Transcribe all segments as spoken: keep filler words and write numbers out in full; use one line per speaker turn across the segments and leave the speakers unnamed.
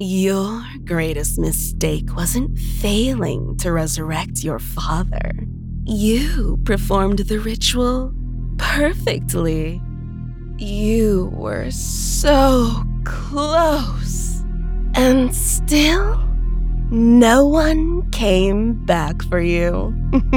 Your greatest mistake wasn't failing to resurrect your father. You performed the ritual perfectly. You were so close. And still, no one came back for you.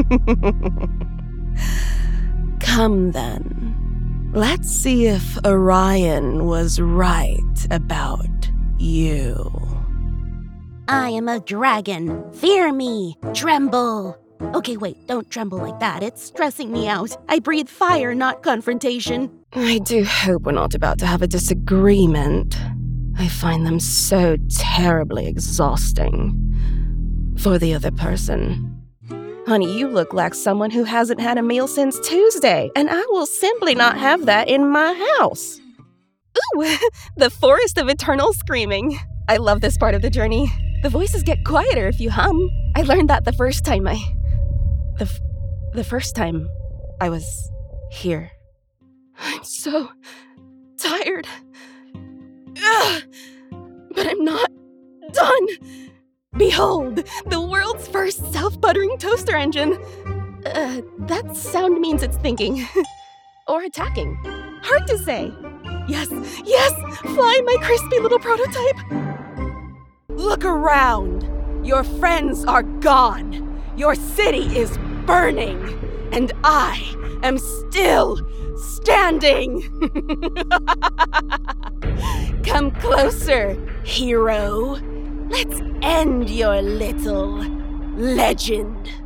Come then. Let's see if Orion was right about you.
I am a dragon. Fear me. Tremble. Okay, wait, don't tremble like that. It's stressing me out. I breathe fire, not confrontation.
I do hope we're not about to have a disagreement. I find them so terribly exhausting. For the other person. Honey, you look like someone who hasn't had a meal since Tuesday, and I will simply not have that in my house. Ooh, the forest of eternal screaming. I love this part of the journey. The voices get quieter if you hum. I learned that the first time I... The, f- the first time I was here. I'm so tired. Ugh, but I'm not done. Behold, the world's first self-buttering toaster engine. Uh, that sound means it's thinking. Or attacking. Hard to say. Yes, yes, fly my crispy little prototype. Look around. Your friends are gone. Your city is burning. And I am still standing. Come closer, hero. Let's end your little legend.